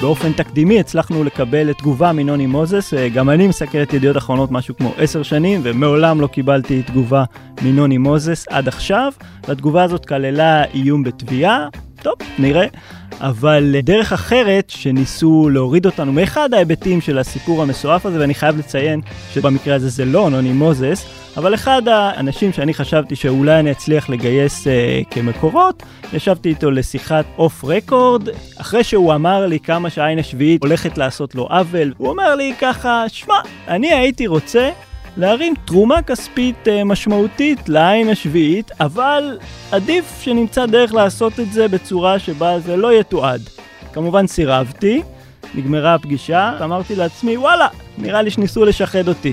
באופן תקדימי הצלחנו לקבל תגובה מנוני מוזס, גם אני מסקר את ידיעות אחרונות משהו כמו 10 שנים, ומעולם לא קיבלתי תגובה מנוני מוזס עד עכשיו. והתגובה הזאת כללה איום בתביעה, טוב, נראה. אבל דרך אחרת שניסו להוריד אותנו מאחד ההיבטים של הסיפור המסועף הזה, ואני חייב לציין שבמקרה הזה זה לא נוני מוזס, אבל אחד האנשים שאני חשבתי שאולי אני אצליח לגייס כמקורות, ישבתי איתו לשיחת אוף רקורד, אחרי שהוא אמר לי כמה שהעין השביעית הולכת לעשות לו עוול, הוא אומר לי ככה, שמע, אני הייתי רוצה להרים תרומה כספית משמעותית לעין השביעית, אבל עדיף שנמצא דרך לעשות את זה בצורה שבה זה לא יתועד. כמובן סירבתי, נגמרה הפגישה, אמרתי לעצמי, וואלה, נראה לי שניסו לשחד אותי.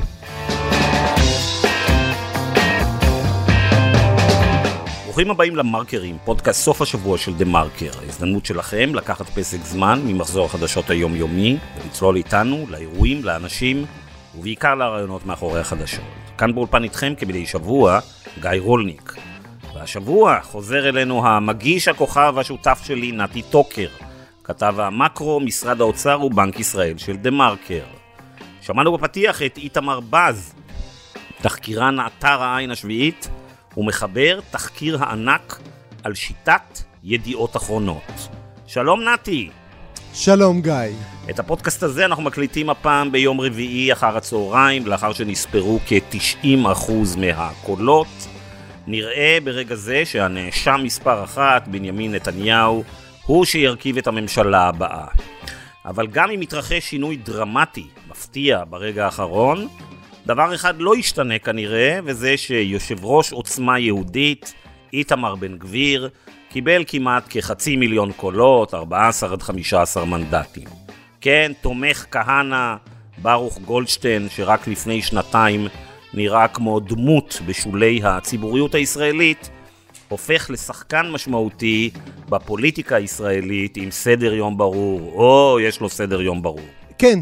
ברוכים הבאים למרקרים, פודקאסט סוף השבוע של דה מרקר. ההזדמנות שלכם לקחת פסק זמן ממחזור החדשות היומיומי ולצלול איתנו לאירועים, לאנשים ובעיקר לרעיונות מאחורי החדשות. כאן באולפן איתכם כמדי שבוע, גיא רולניק. והשבוע חוזר אלינו המגיש הכוכב השותף שלי, נתי טוקר, כתב המקרו, משרד האוצר ובנק ישראל של דה מרקר. שמענו בפתיח את איתמר בז, תחקירן אתר העין השביעית, ומחבר תחקיר הענק על שיטת ידיעות אחרונות. שלום נתי. שלום גיא. את הפודקאסט הזה אנחנו מקליטים הפעם ביום רביעי אחר הצהריים, לאחר שנספרו כ-90% מהקולות. נראה ברגע זה שהנאשם מספר 1, בנימין נתניהו, הוא שירכיב את הממשלה הבאה. אבל גם אם מתרחש שינוי דרמטי, מפתיע ברגע האחרון, דבר אחד לא ישתנה כנראה, וזה שיושב ראש עוצמה יהודית, איתמר בן גביר, קיבל כמעט כ500,000 קולות, 14 עד 15 מנדטים. כן, תומך כהנא, ברוך גולדשטיין, שרק לפני שנתיים נראה כמו דמות בשולי הציבוריות הישראלית, הופך לשחקן משמעותי בפוליטיקה הישראלית עם סדר יום ברור, יש לו סדר יום ברור. כן,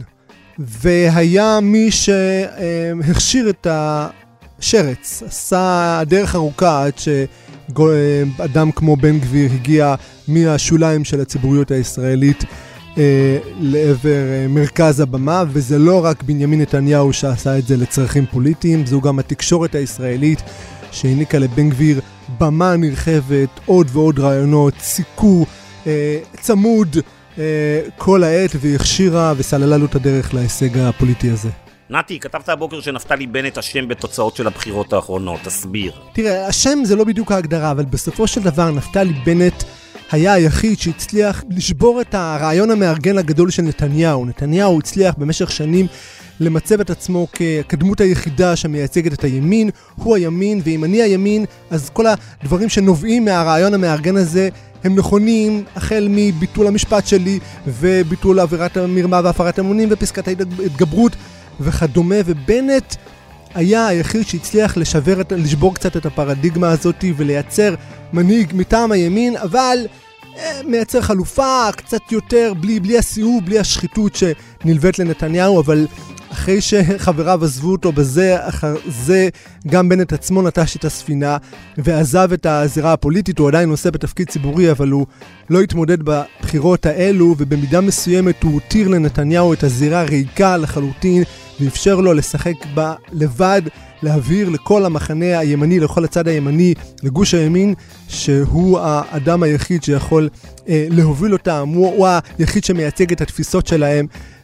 והיה מי שהכשיר את השרץ, עשה דרך ארוכה עד שאדם כמו בן גביר הגיע מהשוליים של הציבוריות הישראלית לעבר מרכז הבמה, וזה לא רק בנימין נתניהו שעשה את זה לצרכים פוליטיים, זו גם התקשורת הישראלית שהעניקה לבן גביר במה נרחבת, עוד ועוד רעיונות, סיקור צמוד כל העת, והכשירה וסללה לו את הדרך להישג הפוליטי הזה. נתי, כתבת הבוקר שנפתלי בנט אשם בתוצאות של הבחירות האחרונות, תסביר. תראה, אשם זה לא בדיוק ההגדרה, אבל בסופו של דבר נפתלי בנט היה היחיד שהצליח לשבור את הרעיון המארגן הגדול של נתניהו. נתניהו הצליח במשך שנים למצב את עצמו כדמות היחידה שמייצגת את הימין, הוא הימין, ואם אני הימין, אז כל הדברים שנובעים מהרעיון המארגן הזה הם נכונים, החל מביטול המשפט שלי וביטול עבירת המרמה והפרת אמונים ופסקת ההתגברות וכדומה, ובנט היה היחיד שהצליח לשבור קצת את הפרדיגמה הזאת ולייצר מנהיג מטעם הימין, אבל מייצר חלופה קצת יותר בלי הסיאוב, בלי השחיתות שנלווית לנתניהו, אבל אחרי שחבריו עזבו אותו אחר זה גם בנט עצמו נטש את הספינה ועזב את הזירה הפוליטית. הוא עדיין נושא בתפקיד ציבורי, אבל הוא לא התמודד בבחירות האלו, ובמידה מסוימת הוא הותיר לנתניהו את הזירה ריקה לחלוטין, ואפשר לו לשחק בה לבד, להעביר לכל המחנה הימני, לכל הצד הימני, לגוש הימין, שהוא האדם היחיד שיכול להוביל אותם, הוא היחיד שמייצג את התפיסות שלהם,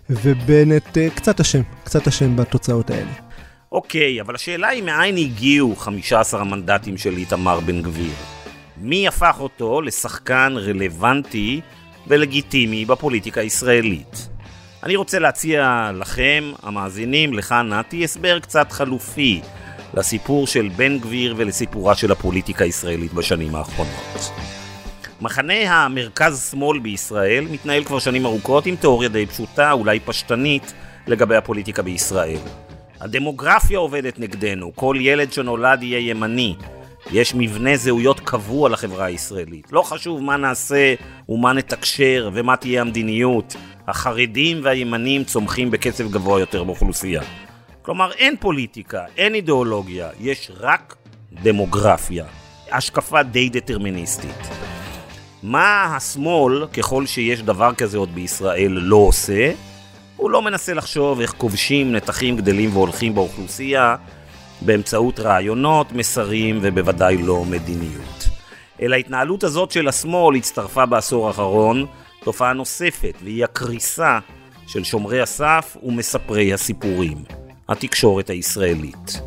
ובנט קצת אשם בתוצאות האלה. אוקיי, אבל השאלה היא מאין הגיעו 15 המנדטים של איתמר בן גביר? מי הפך אותו לשחקן רלוונטי ולגיטימי בפוליטיקה הישראלית? אני רוצה להציע לכם, המאזינים, לך נתי, הסבר קצת חלופי לסיפור של בן גביר ולסיפורה של הפוליטיקה הישראלית בשנים האחרונות. מחנה המרכז-שמאל בישראל מתנהל כבר שנים ארוכות עם תיאוריה די פשוטה, אולי פשטנית, לגבי הפוליטיקה בישראל. הדמוגרפיה עובדת נגדנו, כל ילד שנולד יהיה ימני. יש מבנה זהויות קבוע לחברה הישראלית. לא חשוב מה נעשה ומה נתקשר ומה תהיה המדיניות. החרדים והימנים צומחים בקצב גבוה יותר באוכלוסייה. כלומר, אין פוליטיקה, אין אידיאולוגיה, יש רק דמוגרפיה. השקפה די דטרמיניסטית. מה השמאל, ככל שיש דבר כזה עוד בישראל, לא עושה? הוא לא מנסה לחשוב איך כובשים נתחים גדלים והולכים באוכלוסייה באמצעות רעיונות, מסרים ובוודאי לא מדיניות. אל ההתנהלות הזאת של השמאל הצטרפה בעשור האחרון תופעה נוספת, והיא הקריסה של שומרי הסף ומספרי הסיפורים, התקשורת הישראלית.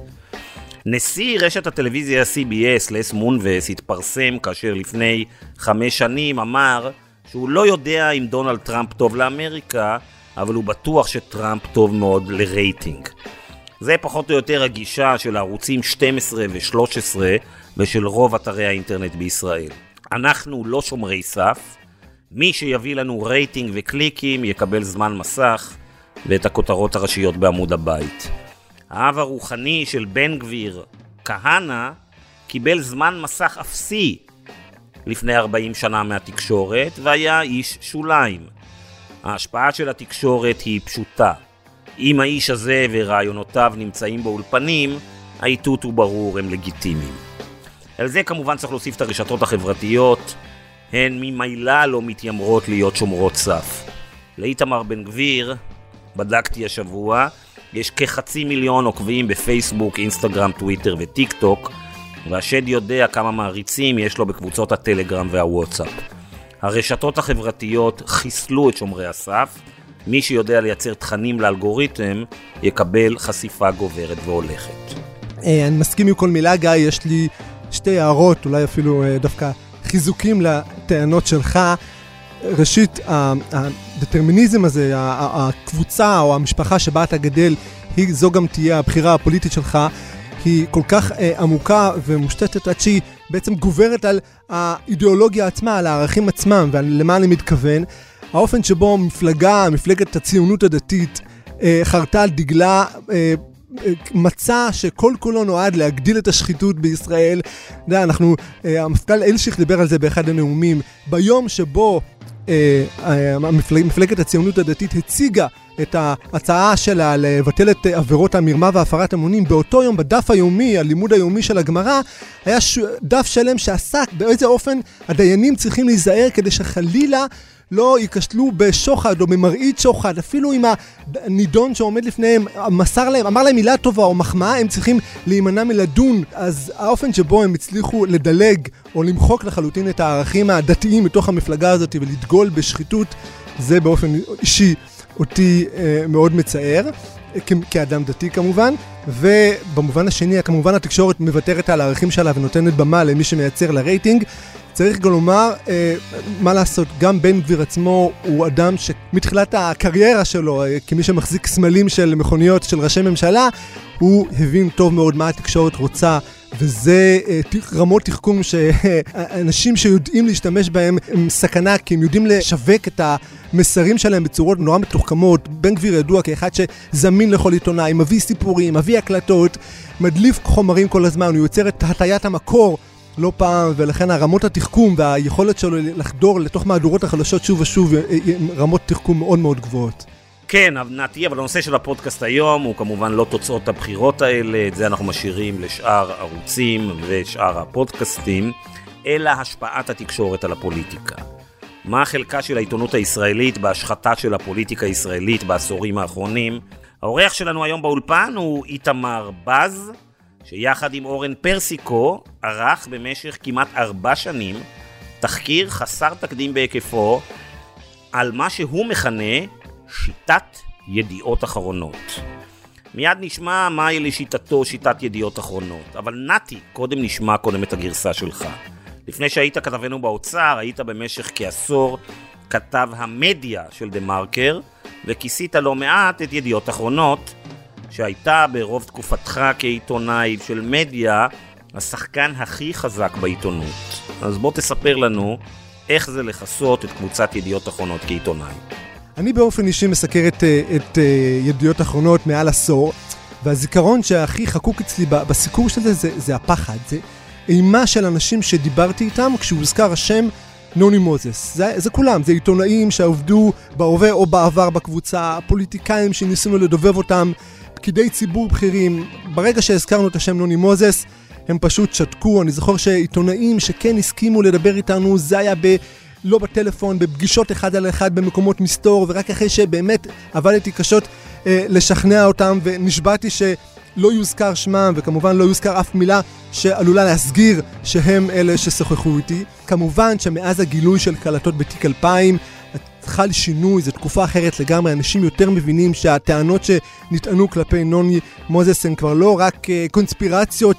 נשיא רשת הטלוויזיה CBS, לס מונבס, התפרסם כאשר לפני 5 שנים אמר שהוא לא יודע אם דונלד טראמפ טוב לאמריקה, אבל הוא בטוח שטראמפ טוב מאוד לרייטינג. זה פחות או יותר הגישה של הערוצים 12 ו-13 ושל רוב אתרי האינטרנט בישראל. אנחנו לא שומרי סף, מי שיביא לנו רייטינג וקליקים יקבל זמן מסך ואת הכותרות הראשיות בעמוד הבית. האב הרוחני של בן גביר, כהנא, קיבל זמן מסך אפסי לפני 40 שנה מהתקשורת והיה איש שוליים. ההשפעה של התקשורת היא פשוטה. אם האיש הזה ורעיונותיו נמצאים באולפנים, האיתות הוא ברור, הם לגיטימיים. על זה כמובן צריך להוסיף את הרשתות החברתיות, הן ממילא לא מתיימרות להיות שומרות סף. לאיתמר בן גביר, בדקתי השבוע, יש כ500,000 עוקבים בפייסבוק, אינסטגרם, טוויטר וטיק טוק, והשד יודע כמה מעריצים יש לו בקבוצות הטלגרם והוואטסאפ. הרשתות החברתיות חיסלו את שומרי הסף, מי שיודע לייצר תכנים לאלגוריתם יקבל חשיפה גוברת והולכת. אני מסכים עם כל מילה, גיא, יש לי 2 הערות, אולי אפילו דווקא חיזוקים לטענות שלך. ראשית, הדטרמיניזם הזה, הקבוצה או המשפחה שבה אתה גדל, זו גם תהיה הבחירה הפוליטית שלך, היא כל כך עמוקה ומושתתת עד שהיא בעצם גוברת על האידיאולוגיה עצמה, על הערכים עצמם, ולמה אני מתכוון. האופן שבו מפלגת הציונות הדתית חרתה על דגלה מצא שכל כולו נועד להגדיל את השחיתות בישראל. המפכ"ל אלשיך דיבר על זה באחד הנאומים. ביום שבו מפלגת הציונות הדתית הציגה את ההצעה שלה לבטל את עבירות המרמה והפרת אמונים, באותו יום בדף היומי, הלימוד היומי של הגמרא, היה דף שלם שעסק באיזה אופן הדיינים צריכים להיזהר כדי שחלילה לא יקשלו בשוחד או במראית שוחד, אפילו אם הנידון שעומד לפניהם אמר להם מילה טובה או מחמאה, הם צריכים להימנע מלדון. אז האופן שבו הם הצליחו לדלג או למחוק לחלוטין את הערכים הדתיים מתוך המפלגה הזאת ולדגול בשחיתות, זה באופן אישי אותי מאוד מצער, כאדם דתי כמובן. ובמובן השני, כמובן התקשורת מוותרת על הערכים שלה ונותנת במה למי שמייצר לרייטינג. צריך גם לומר, מה לעשות, גם בן גביר עצמו הוא אדם שמתחילת הקריירה שלו, כמי שמחזיק סמלים של מכוניות של ראשי ממשלה, הוא הבין טוב מאוד מה התקשורת רוצה, וזה רמות תחכום שאנשים שיודעים להשתמש בהם הם סכנה, כי הם יודעים לשווק את המסרים שלהם בצורות נורא מתוחכמות. בן גביר ידוע כאחד שזמין לכל עיתונאי, מביא סיפורים, מביא הקלטות, מדליף חומרים כל הזמן, הוא יוצר את הטיית המקור לא פעם, ולכן הרמות התחכום והיכולת שלו לחדור לתוך מהדורות החדשות שוב ושוב, רמות תחכום מאוד מאוד גבוהות. כן, נתי, אבל הנושא של הפודקאסט היום הוא כמובן לא תוצאות הבחירות האלה, את זה אנחנו משאירים לשאר ערוצים ושאר הפודקאסטים, אלא השפעת התקשורת על הפוליטיקה. מה חלקה של העיתונות הישראלית בהשחתה של הפוליטיקה הישראלית בעשורים האחרונים? האורח שלנו היום באולפן הוא איתמר בז, שיחד עם אורן פרסיקו ערך במשך כמעט 4 שנים תחקיר חסר תקדים בהיקפו על מה שהוא מכנה שיטת ידיעות אחרונות. מיד נשמע מהי לשיטתו שיטת ידיעות אחרונות, אבל נתי, קודם נשמע את הגרסה שלך. לפני שהיית כתבנו באוצר, היית במשך כעשור כתב המדיה של דה מרקר, וכיסית לא מעט את ידיעות אחרונות, שהייתה ברוב תקופתך כעיתונאי של מדיה השחקן הכי חזק בעיתונות. אז בוא תספר לנו איך זה לחסות את קבוצת ידיעות אחרונות כעיתונאי. אני באופן אישי מסקר את ידיעות אחרונות מעל עשור, והזיכרון שהכי חקוק אצלי בסיקור של זה הפחד, זה אימה של אנשים שדיברתי איתם כשהוזכר השם נוני מוזס. זה כולם, זה עיתונאים שעובדו בהווה או בעבר בקבוצה, פוליטיקאים שניסינו לדובב אותם, פקידי ציבור בכירים. ברגע שהזכרנו את השם נוני מוזס, הם פשוט שתקו. אני זוכר שעיתונאים שכן הסכימו לדבר איתנו, זה היה לא בטלפון, בפגישות אחד על אחד במקומות מסתור, ורק אחרי שבאמת עבדתי קשות לשכנע אותם, ונשבעתי שלא יוזכר שמם, וכמובן לא יוזכר אף מילה שעלולה להסגיר שהם אלה ששוחחו איתי. כמובן שמאז הגילוי של קלטות בתיק 2000, חל שינוי, זו תקופה אחרת לגמרי, אנשים יותר מבינים שהטענות שנטענו כלפי נוני מוזס הן כבר לא רק קונספירציות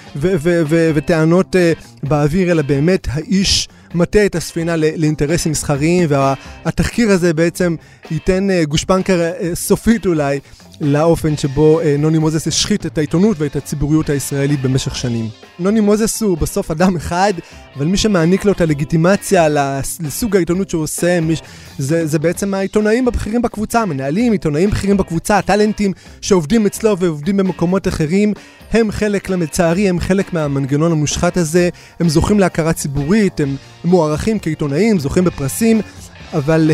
וטענות באוויר, אלא באמת האיש מטה את הספינה לאינטרסים מסחריים, והתחקיר הזה בעצם ייתן גושפנקה סופית אולי לאופן שבו נוני מוזס השחית את העיתונות ואת הציבוריות הישראלית במשך שנים. נוני מוזס הוא בסוף אדם אחד, אבל מי שמעניק לו את הלגיטימציה לסוג העיתונות שהוא עושה, זה בעצם העיתונאים הבכירים בקבוצה, מנהלים, עיתונאים בכירים בקבוצה, הטלנטים שעובדים אצלו ועובדים במקומות אחרים, הם חלק, לצערי, הם חלק מהמנגנון המושחת הזה, הם זוכים להכרה ציבורית, הם מוערכים כעיתונאים, זוכים בפרסים, אבל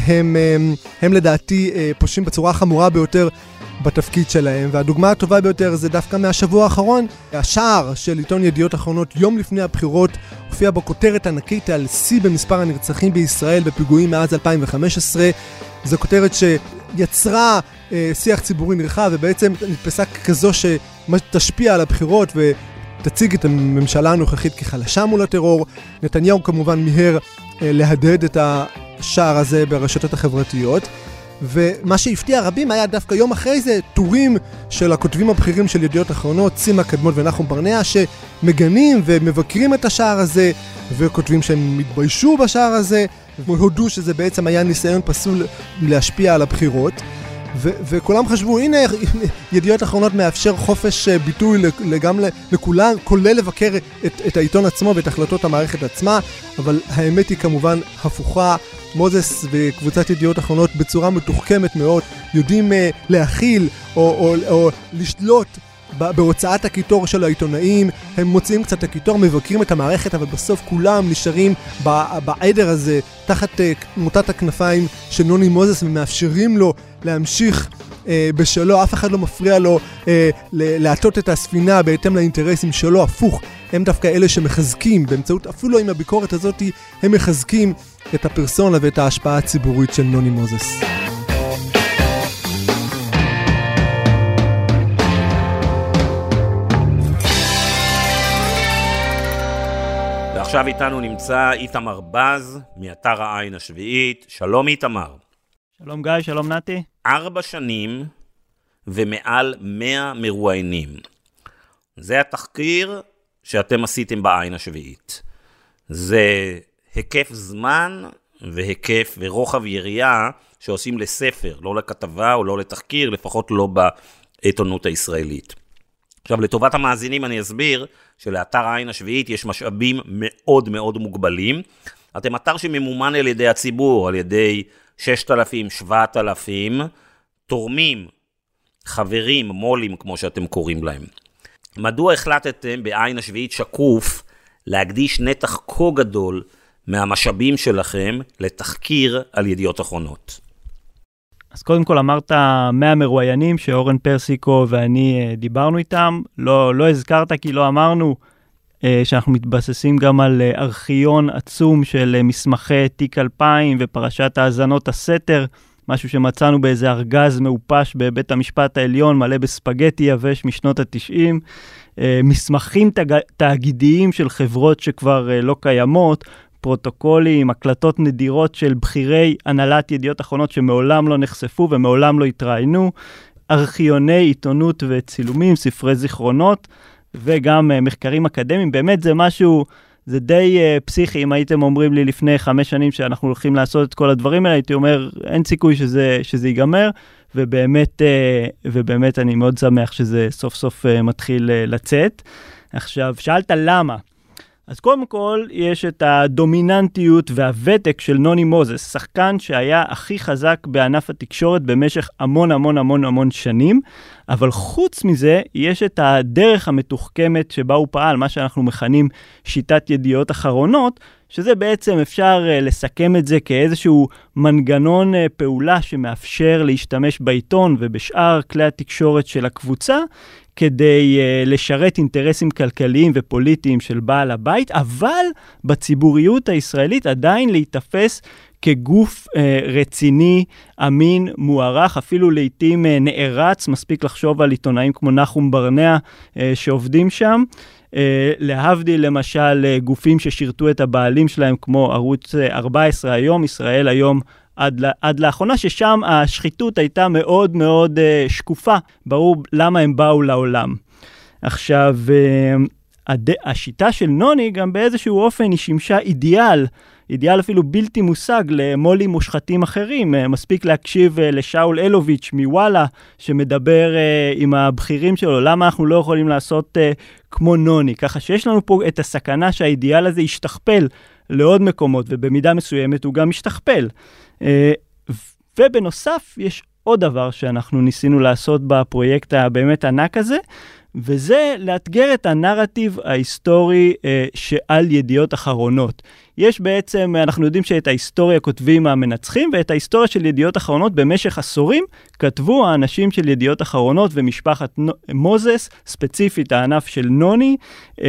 הם לדעתי פושעים בצורה חמורה ביותר בתפקיד שלהם, והדוגמה הטובה ביותר זה דווקא מהשבוע האחרון. השער של עיתון ידיעות אחרונות יום לפני הבחירות הופיע בו כותרת ענקית על שיא במספר הנרצחים בישראל בפיגועים מאז 2015. זו כותרת שיצרה שיח ציבורי נרחב, ובעצם נתפסה כזו שתשפיע על הבחירות ותציג את הממשלה הנוכחית כחלשה מול הטרור. נתניהו כמובן מיהר להדהד את השער הזה ברשתות החברתיות, ומה שהפתיע רבים היה דווקא יום אחרי זה טורים של הכותבים הבכירים של ידיעות אחרונות, סימה קדמון ונחום ברנע, שמגנים ומבקרים את השער הזה וכותבים שהם מתביישו בשער הזה והודו שזה בעצם היה ניסיון פסול להשפיע על הבחירות, וכולם חשבו, הנה ידיעות אחרונות מאפשר חופש ביטוי לכולם, כולל לבקר את העיתון עצמו ואת החלטות המערכת עצמה, אבל האמת היא כמובן הפוכה. מוזס וקבוצת ידיעות אחרונות בצורה מתוחכמת מאוד יודעים להכיל או לשלוט בהוצאת הקיטור של העיתונאים. הם מוציאים קצת הקיטור, מבקרים את המערכת, אבל בסוף כולם נשארים בעדר הזה תחת מוטת הכנפיים של נוני מוזס ומאפשרים לו להמשיך בשלו. אף אחד לא מפריע לו להטות את הספינה בהתאם לאינטרסים שלו, הפוך, הם דווקא אלה שמחזקים באמצעות, אפילו עם הביקורת הזאת, הם מחזקים את הפרסונה ואת ההשפעה הציבורית של נוני מוזס. ועכשיו איתנו נמצא איתמר בז מאתר העין השביעית. שלום איתמר. שלום גיא, שלום נתי. 4 שנים ומעל 100 מרואיינים. זה התחקיר שאתם עשיתם בעין השביעית. זה היקף זמן והיקף ורוחב יריעה שעושים לספר, לא לכתבה או לא לתחקיר, לפחות לא בעיתונות הישראלית. עכשיו, לטובת המאזינים אני אסביר שלאתר העין השביעית יש משאבים מאוד מאוד מוגבלים. אתם אתר שממומן על ידי הציבור, על ידי 6,000, 7,000 תורמים, חברים, מולים כמו שאתם קוראים להם. מדוע החלטתם בעין השביעית שקוף להקדיש נתח כה גדול מהמשאבים שלכם לתחקיר על ידיעות אחרונות? אז קודם כל אמרת 100 מרואיינים שאורן פרסיקו ואני דיברנו איתם. לא הזכרת כי לא אמרנו שאנחנו מתבססים גם על ארכיון עצום של מסמכי תיק 2000 ופרשת האזנות הסתר, משהו שמצאנו באיזה ארגז מאופש בבית המשפט העליון, מלא בספגטי יבש משנות ה-90, מסמכים תאגידיים של חברות שכבר לא קיימות, פרוטוקולים, הקלטות נדירות של בכירי הנהלת ידיעות אחרונות שמעולם לא נחשפו ומעולם לא התראינו, ארכיוני עיתונות וצילומים, ספרי זיכרונות, וגם מחקרים אקדמיים. באמת זה משהו, זה די פסיכי. אם הייתם אומרים לי לפני 5 שנים שאנחנו הולכים לעשות את כל הדברים האלה, הייתי אומר, אין סיכוי שזה ייגמר, ובאמת אני מאוד שמח שזה סוף סוף מתחיל לצאת. עכשיו, שאלת למה? אז קודם כל, יש את הדומיננטיות והוותק של נוני מוזס, שחקן שהיה הכי חזק בענף התקשורת במשך המון שנים, אבל חוץ מזה, יש את הדרך המתוחכמת שבה הוא פעל, מה שאנחנו מכנים שיטת ידיעות אחרונות, שזה בעצם אפשר לסכם את זה כאיזשהו מנגנון פעולה שמאפשר להשתמש בעיתון ובשאר כלי התקשורת של הקבוצה, כדי לשרת אינטרסים כלכליים ופוליטיים של בעל הבית, אבל בציבוריות הישראלית עדיין להתאפס כגוף רציני, אמין, מוערך, אפילו לעתים נערץ, מספיק לחשוב על עיתונאים כמו נחום ברנע שעובדים שם, להבדיל למשל גופים ששירתו את הבעלים שלהם כמו ערוץ 14 היום, ישראל היום, עד לאחרונה, ששם השחיתות הייתה מאוד מאוד שקופה, ברור למה הם באו לעולם. עכשיו, השיטה של נוני גם באיזשהו אופן היא שימשה אידיאל אפילו בלתי מושג למו"לים מושחתים אחרים. מספיק להקשיב לשאול אלוביץ' מוואלה, שמדבר עם הבכירים שלו, למה אנחנו לא יכולים לעשות כמו נוני. ככה שיש לנו פה את הסכנה שהאידיאל הזה ישתכפל לעוד מקומות, ובמידה מסוימת הוא גם ישתכפל. ובנוסף, יש עוד דבר שאנחנו ניסינו לעשות בפרויקט הבאמת ענק הזה, וזה לאתגר את הנרטיב ההיסטורי שעל ידיעות אחרונות. יש בעצם, אנחנו יודעים שאת ההיסטוריה כותבים המנצחים, ואת ההיסטוריה של ידיעות אחרונות במשך עשורים כתבו האנשים של ידיעות אחרונות ומשפחת מוזס, ספציפית הענף של נוני,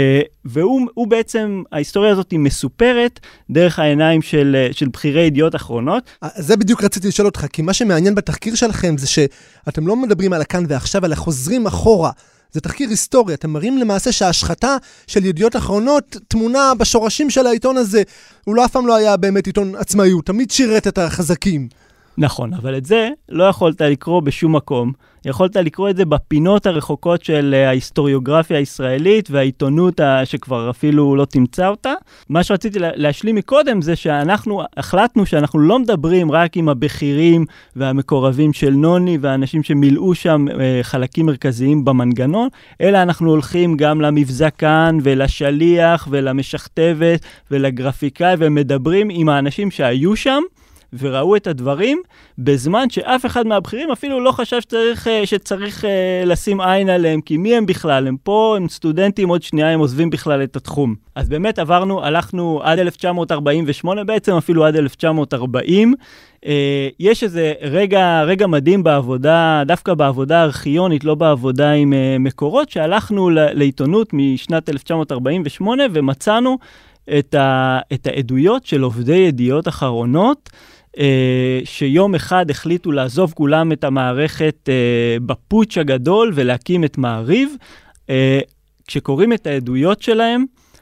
והוא בעצם, ההיסטוריה הזאת היא מסופרת דרך העיניים של בחירי ידיעות אחרונות. זה בדיוק רציתי לשאול אותך, כי מה שמעניין בתחקיר שלכם זה שאתם לא מדברים על הכאן ועכשיו, אלא חוזרים אחורה. זה תחקיר היסטורי, אתם מראים למעשה שההשחתה של ידיעות אחרונות תמונה בשורשים של העיתון הזה. הוא לא אף פעם לא היה באמת עיתון עצמאי, הוא תמיד שירת את החזקים. נכון, אבל את זה לא יכולת לקרוא בשום מקום. יכולת לקרוא את זה בפינות הרחוקות של ההיסטוריוגרפיה הישראלית והעיתונות שכבר אפילו לא תמצא אותה. מה שרציתי להשלים מקודם זה שאנחנו החלטנו שאנחנו לא מדברים רק עם הבכירים והמקורבים של נוני והאנשים שמילאו שם חלקים מרכזיים במנגנון, אלא אנחנו הולכים גם למבזקן ולשליח ולמשכתבת ולגרפיקאי ומדברים עם האנשים שהיו שם, וראו את הדברים בזמן שאף אחד מהבכירים אפילו לא חשב שצריך לשים עין עליהם, כי מי הם בכלל? הם פה, הם סטודנטים, עוד שנייה הם עוזבים בכלל את התחום. אז באמת הלכנו עד 1948 בעצם, אפילו עד 1940. יש איזה רגע מדהים בעבודה, דווקא בעבודה ארכיונית, לא בעבודה עם מקורות, שהלכנו לעיתונות משנת 1948 ומצאנו את העדויות של עובדי ידיעות אחרונות, שיום אחד החליטו לעזוב כולם את המערכת בפוטש הגדול ולהקים את מעריב. כשקוראים את העדויות שלהם,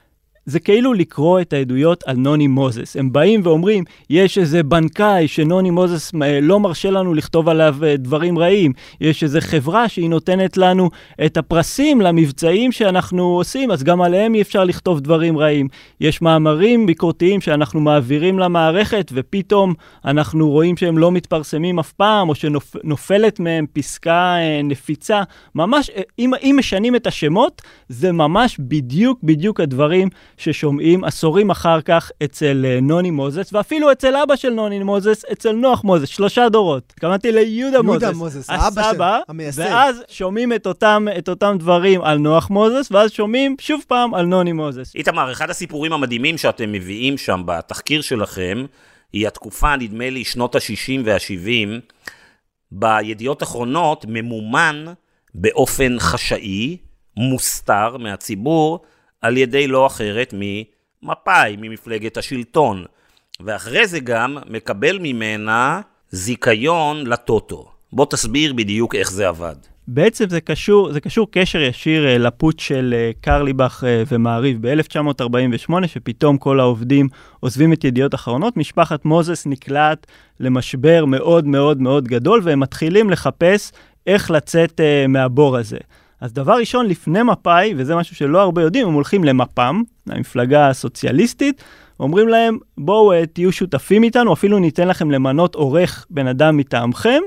זה כאילו לקרוא את העדויות על נוני מוזס. הם באים ואומרים, יש איזה בנקאי שנוני מוזס לא מרשה לנו לכתוב עליו דברים רעים. יש איזה חברה שהיא נותנת לנו את הפרסים למבצעים שאנחנו עושים, אז גם עליהם אי אפשר לכתוב דברים רעים. יש מאמרים ביקורתיים שאנחנו מעבירים למערכת, ופתאום אנחנו רואים שהם לא מתפרסמים אף פעם, או שנופלת מהם פסקה נפיצה. ממש, אם משנים את השמות, זה ממש בדיוק הדברים ששומעים עשורים אחר כך אצל נוני מוזס, ואפילו אצל אבא של נוני מוזס, אצל נוח מוזס, 3 דורות. קראתי ליהודה מוזס, הסבא, ואז שומעים את אותם דברים על נוח מוזס, ואז שומעים שוב פעם על נוני מוזס. איתמר, אחד הסיפורים המדהימים שאתם מביאים שם בתחקיר שלכם, היא התקופה, נדמה לי, שנות ה-60 וה-70, בידיעות אחרונות ממומן באופן חשאי, מוסתר מהציבור, על ידי לא אחרת ממפאי, ממפלגת השלטון. ואחרי זה גם מקבל ממנה זיכיון לטוטו. בוא תסביר בדיוק איך זה עבד. בעצם זה קשור קשר ישיר לפוטש של קרליבך ומעריב ב-1948, שפתאום כל העובדים עוזבים את ידיעות אחרונות. משפחת מוזס נקלעת למשבר מאוד מאוד מאוד גדול, והם מתחילים לחפש איך לצאת מהבור הזה. אז דבר ראשון, לפני מפאי, וזה משהו שלא הרבה יודעים, הם הולכים למפ"ם, המפלגה הסוציאליסטית, אומרים להם, בואו תהיו שותפים איתנו, אפילו ניתן לכם למנות עורך בן אדם מטעמכם,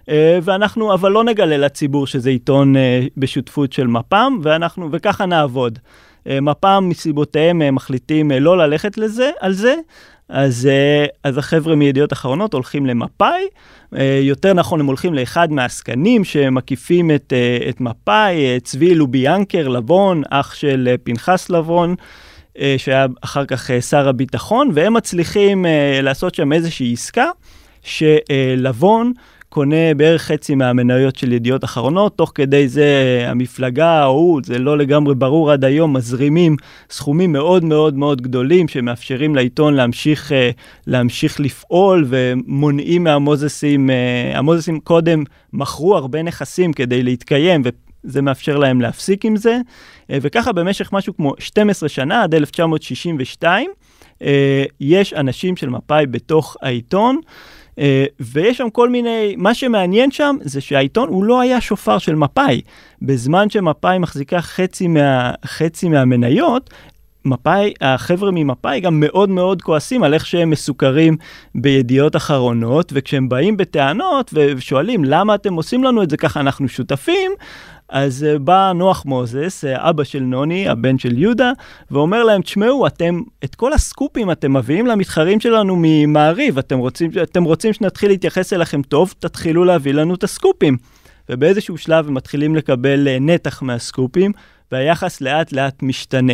ואנחנו אבל לא נגלה לציבור שזה עיתון בשותפות של מפ"ם, וככה נעבוד. מפ"ם מסיבותיהם מחליטים לא ללכת על זה, אז החבר'ה מידיעות אחרונות הולכים למפאי, יותר נכון הם הולכים לאחד מהעסקנים שמקיפים את מפאי, צבי לוביאנקר לבון, אח של פנחס לבון, שהיה אחר כך שר הביטחון, והם מצליחים לעשות שם איזושהי עסקה, שלבון קונה בערך חצי מהמניות של ידיעות אחרונות, תוך כדי זה המפלגה, זה לא לגמרי ברור עד היום, מזרימים סכומים מאוד מאוד מאוד גדולים, שמאפשרים לעיתון להמשיך לפעול, ומונעים מהמוזסים, המוזסים קודם מכרו הרבה נכסים כדי להתקיים, וזה מאפשר להם להפסיק עם זה, וככה במשך משהו כמו 12 שנה, עד 1962, יש אנשים של מפא"י בתוך העיתון, ויש שם כל מיני, מה שמעניין שם זה שהעיתון הוא לא היה שופר של מפא"י. בזמן שמפא"י מחזיקה חצי מהמניות, החבר'ה ממפא"י גם מאוד מאוד כועסים על איך שהם מסוכרים בידיעות אחרונות, וכשהם באים בטענות ושואלים למה אתם עושים לנו את זה ככה, אנחנו שותפים, אז בא נוח מוזס, אבא של נוני, הבן של יהודה, ואומר להם, תשמעו, את כל הסקופים אתם מביאים למתחרים שלנו ממעריב, אתם רוצים שנתחיל להתייחס אליכם טוב, תתחילו להביא לנו את הסקופים. ובאיזשהו שלב הם מתחילים לקבל נתח מהסקופים, והיחס לאט לאט משתנה.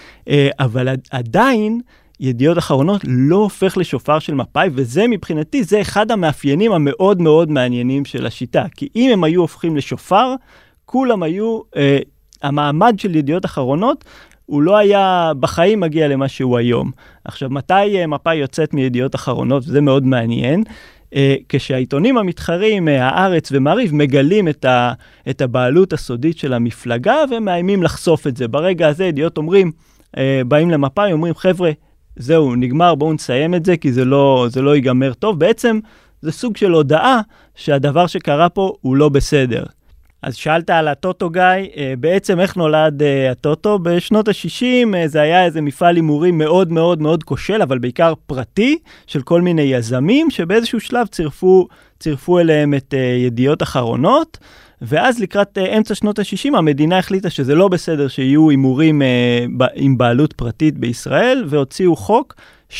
אבל עדיין, ידיעות אחרונות לא הופך לשופר של מפא"י, וזה מבחינתי, זה אחד המאפיינים המאוד מאוד מעניינים של השיטה. כי אם הם היו הופכים לשופר, כולם היו, המעמד של ידיעות אחרונות, הוא לא היה בחיים מגיע למה שהוא היום. עכשיו, מתי מפא"י יוצאת מידיעות אחרונות? זה מאוד מעניין. כשהעיתונים המתחרים, הארץ ומעריב, מגלים את הבעלות הסודית של המפלגה, ומאיימים לחשוף את זה. ברגע הזה, ידיעות באים למפא"י, אומרים, חבר'ה, זהו, נגמר, בואו נסיים את זה, כי זה לא ייגמר טוב. בעצם, זה סוג של הודעה שהדבר שקרה פה הוא לא בסדר. אז שאלת על הטוטו גיא, בעצם איך נולד הטוטו? בשנות ה-60 זה היה איזה מפעל הימורים מאוד מאוד מאוד כושל, אבל בעיקר פרטי, של כל מיני יזמים, שבאיזשהו שלב צירפו אליהם את ידיעות אחרונות, ואז לקראת אמצע שנות ה-60 המדינה החליטה שזה לא בסדר שיהיו הימורים עם בעלות פרטית בישראל, והוציאו חוק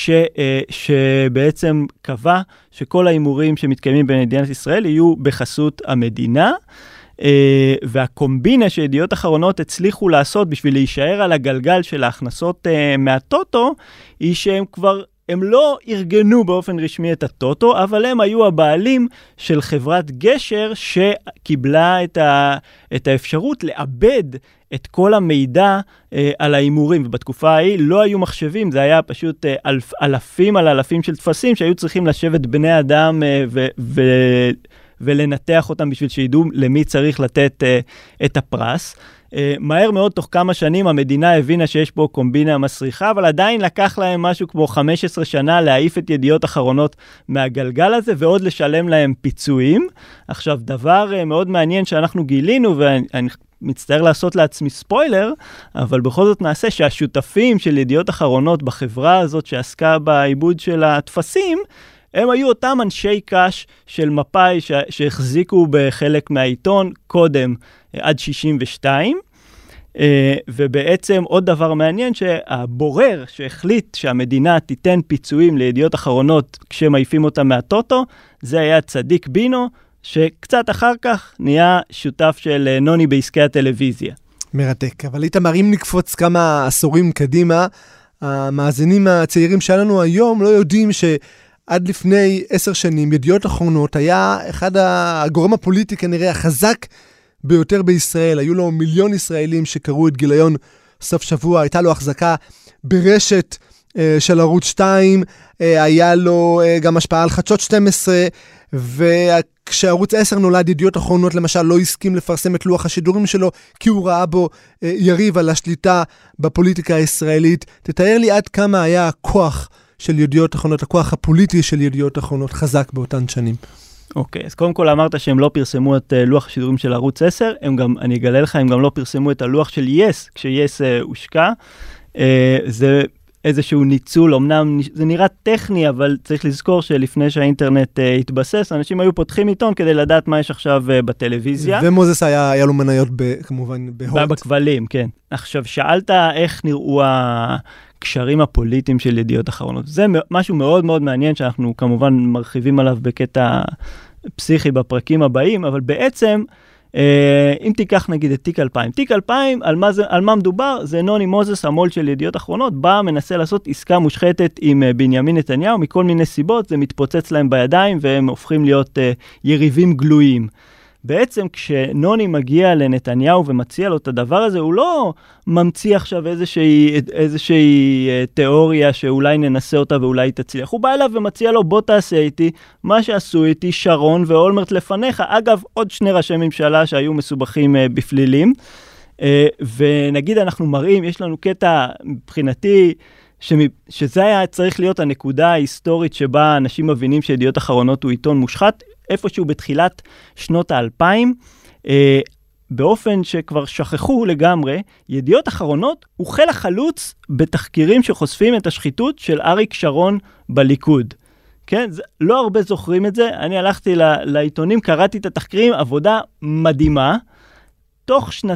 שבעצם קבע שכל ההימורים שמתקיימים במדינת ישראל יהיו בחסות המדינה, והקומבינה שידיעות אחרונות הצליחו לעשות בשביל להישאר על הגלגל של ההכנסות מהטוטו, היא הם לא ארגנו באופן רשמי את הטוטו, אבל הם היו הבעלים של חברת גשר שקיבלה את האפשרות לאבד את כל המידע על ההימורים, ובתקופה ההיא לא היו מחשבים, זה היה פשוט אלפים על אלפים של תפסים שהיו צריכים לשבת בני אדם ולנתח אותם בשביל שידעו למי צריך לתת את הפרס. מהר מאוד, תוך כמה שנים, המדינה הבינה שיש פה קומבינה מסריחה, אבל עדיין לקח להם משהו כמו 15 שנה להעיף את ידיעות אחרונות מהגלגל הזה, ועוד לשלם להם פיצויים. עכשיו, דבר מאוד מעניין שאנחנו גילינו, ואני מצטער לעשות לעצמי ספוילר, אבל בכל זאת נעשה שהשותפים של ידיעות אחרונות בחברה הזאת שעסקה בעיבוד של התפסים, הם היו אותם אנשי קש של מפא"י שהחזיקו בחלק מהעיתון קודם עד 62, ובעצם עוד דבר מעניין שהבורר שהחליט שהמדינה תיתן פיצויים לידיעות אחרונות כשמעיפים אותם מהטוטו, זה היה צדיק בינו, שקצת אחר כך נהיה שותף של נוני בעסקי הטלוויזיה. מרתק, אבל איתמר, אם נקפוץ כמה עשורים קדימה, המאזינים הצעירים שלנו היום לא יודעים עד לפני 10 שנים, ידיעות אחרונות היה אחד הגורם הפוליטי כנראה החזק ביותר בישראל. היו לו מיליון ישראלים שקראו את גיליון סוף שבוע, הייתה לו החזקה ברשת של ערוץ 2, היה לו גם השפעה על חדשות 12, וכשערוץ 10 נולד, ידיעות אחרונות למשל לא הסכים לפרסם את לוח השידורים שלו, כי הוא ראה בו יריב על השליטה בפוליטיקה הישראלית. תתאר לי עד כמה היה הכוח של ידיעות אחרונות, הכוח הפוליטי של ידיעות אחרונות חזק באותן שנים. אוקיי, אז קודם כל אמרת שהם לא פרסמו את לוח השידורים של ערוץ 10, אני אגלה לך, הם גם לא פרסמו את הלוח של יס, כשיס הושקע. זה איזשהו ניצול, אמנם זה נראה טכני, אבל צריך לזכור שלפני שהאינטרנט התבסס, אנשים היו פותחים עיתון כדי לדעת מה יש עכשיו בטלוויזיה. ומוזס היה לו מניות כמובן בהוט. בכבלים, כן. עכשיו, שאלת איך נראו הקשרים הפוליטיים של ידיעות אחרונות. זה משהו מאוד מאוד מעניין שאנחנו כמובן מרחיבים עליו בקטע פסיכי בפרקים הבאים, אבל בעצם אם תיקח נגיד את תיק 2000, תיק 2000, על מה מדובר? זה נוני מוזס, המו"ל של ידיעות אחרונות, בא, מנסה לעשות עסקה מושחתת עם בנימין נתניהו, מכל מיני סיבות, זה מתפוצץ להם בידיים, והם הופכים להיות יריבים גלויים. בעצם כשנוני מגיע לנתניהו ומציע לו את הדבר הזה, הוא לא ממציא עכשיו איזושהי תיאוריה שאולי ננסה אותה ואולי תצליח. הוא בא אליו ומציע לו, בוא תעשה איתי מה שעשו איתי שרון ואולמרט לפניך. אגב, עוד שני ראשי ממשלה שהיו מסובכים בפלילים. ונגיד אנחנו מראים, יש לנו קטע מבחינתי, שזה היה צריך להיות הנקודה ההיסטורית שבה אנשים מבינים שידיעות אחרונות הוא עיתון מושחת, איפשהו בתחילת שנות ה-2000, באופן שכבר שכחו לגמרי, ידיעות אחרונות הוא חיל החלוץ בתחקירים שחושפים את השחיתות של אריק שרון בליכוד. כן, לא הרבה זוכרים את זה, אני הלכתי לעיתונים, קראתי את התחקירים, עבודה מדהימה, תוך 2-3,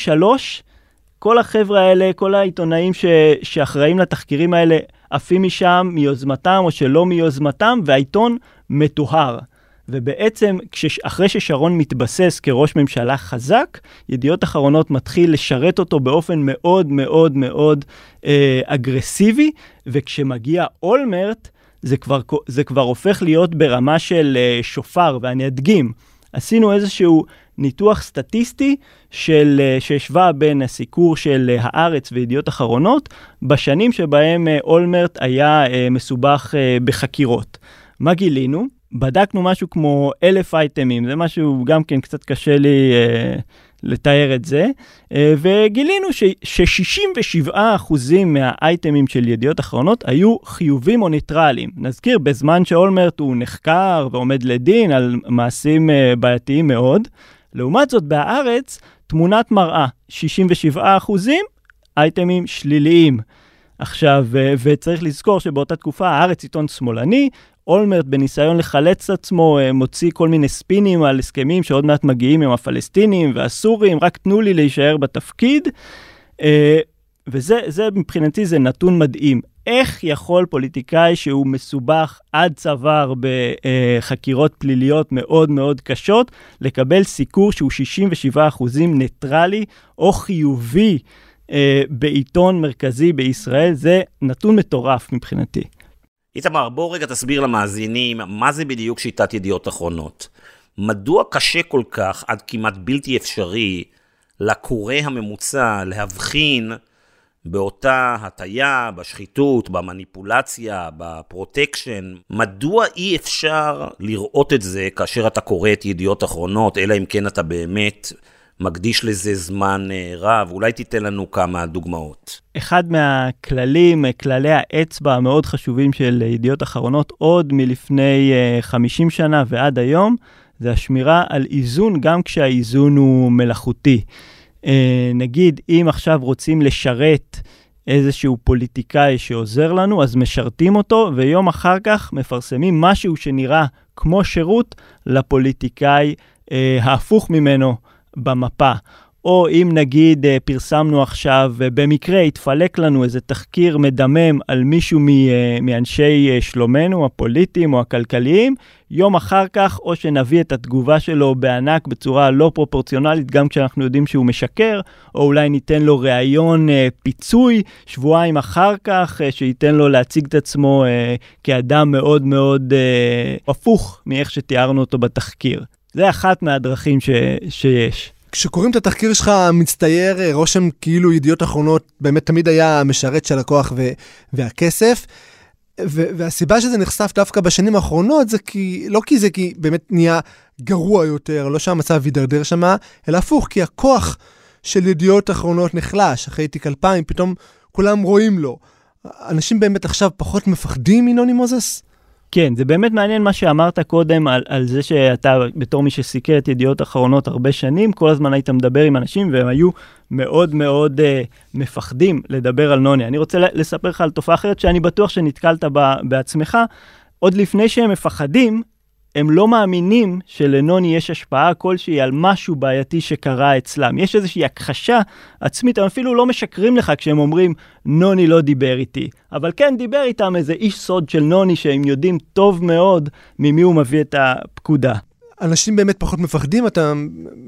כל החבר'ה האלה, כל העיתונאים שאחראים לתחקירים האלה, עפים משם מיוזמתם או שלא מיוזמתם, והעיתון מטוהר. ובעצם, אחרי ששרון מתבסס כראש ממשלה חזק, ידיעות אחרונות מתחיל לשרת אותו באופן מאוד מאוד מאוד אגרסיבי, וכשמגיע אולמרט, זה כבר הופך להיות ברמה של שופר, ואני אדגים. עשינו איזשהו ניתוח סטטיסטי שהשווה בין הסיקור של הארץ וידיעות אחרונות, בשנים שבהם אולמרט היה מסובך בחקירות. מה גילינו? בדקנו משהו כמו 1,000 אייטמים, זה משהו גם כן קצת קשה לי לתאר את זה, וגילינו ש67% מהאייטמים של ידיעות אחרונות היו חיובים או ניטרליים. נזכיר, בזמן שאולמרט הוא נחקר ועומד לדין על מעשים בעייתיים מאוד, לעומת זאת בהארץ, תמונת מראה, 67% אייטמים שליליים. עכשיו, וצריך לזכור שבאותה תקופה הארץ עיתון שמאלני, אולמרט בניסיון לחלץ עצמו מוציא כל מיני ספינים על הסכמים שעוד מעט מגיעים עם הפלסטינים והסורים, רק תנו לי להישאר בתפקיד, וזה מבחינתי זה נתון מדהים. איך יכול פוליטיקאי שהוא מסובך עד צוואר בחקירות פליליות מאוד מאוד קשות, לקבל סיקור שהוא 67% ניטרלי או חיובי בעיתון מרכזי בישראל? זה נתון מטורף מבחינתי. איתמר, בוא רגע תסביר למאזינים מה זה בדיוק שיטת ידיעות אחרונות. מדוע קשה כל כך, עד כמעט בלתי אפשרי, לקורא הממוצע להבחין באותה הטיה, בשחיתות, במניפולציה, בפרוטקשן? מדוע אי אפשר לראות את זה כאשר אתה קורא את ידיעות אחרונות, אלא אם כן אתה באמת מקדיש לזה זמן רב? אולי תיתן לנו כמה דוגמאות. אחד מהכללים, כללי האצבע המאוד חשובים של ידיעות אחרונות, עוד מלפני 50 שנה ועד היום, זה השמירה על איזון, גם כשהאיזון הוא מלאכותי. נגיד, אם עכשיו רוצים לשרת איזשהו פוליטיקאי שעוזר לנו, אז משרתים אותו, ויום אחר כך מפרסמים משהו שנראה כמו שירות לפוליטיקאי ההפוך ממנו במפה. או אם נגיד פרסמנו עכשיו, במקרה התפלק לנו איזה תחקיר מדמם על מישהו מאנשי שלומנו, הפוליטיים או הכלכליים, יום אחר כך או שנביא את התגובה שלו בענק בצורה לא פרופורציונלית, גם כשאנחנו יודעים שהוא משקר, או אולי ניתן לו ראיון פיצוי שבועיים אחר כך, שייתן לו להציג את עצמו כאדם מאוד מאוד הפוך מאיך שתיארנו אותו בתחקיר. זה אחת מהדרכים שיש. כשקוראים את התחקיר שלך, מצטייר רושם כאילו ידיעות אחרונות באמת תמיד היה המשרת של הכוח והכסף, והסיבה שזה נחשף דווקא בשנים האחרונות, זה לא כי זה כי באמת נהיה גרוע יותר, לא שהמצב יידרדר שמה, אלא הפוך, כי הכוח של ידיעות אחרונות נחלש, אחרי תיק 2000, פתאום כולם רואים לו. אנשים באמת עכשיו פחות מפחדים מנוני מוזס? כן, זה באמת מעניין מה שאמרת קודם על זה שאתה בתור מי שסיקר את ידיעות אחרונות הרבה שנים, כל הזמן היית מדבר עם אנשים והם היו מאוד מאוד מפחדים לדבר על נוני. אני רוצה לספר לך על תופעה אחרת שאני בטוח שנתקלת בעצמך. עוד לפני שהם מפחדים, הם לא מאמינים שלנוני יש השפעה כלשהי על משהו בעייתי שקרה אצלם. יש איזושהי הכחשה עצמית, הם אפילו לא משקרים לך כשהם אומרים, נוני לא דיבר איתי. אבל כן דיבר איתם איזה איש סוד של נוני, שהם יודעים טוב מאוד ממי הוא מביא את הפקודה. אנשים באמת פחות מפחדים, אתה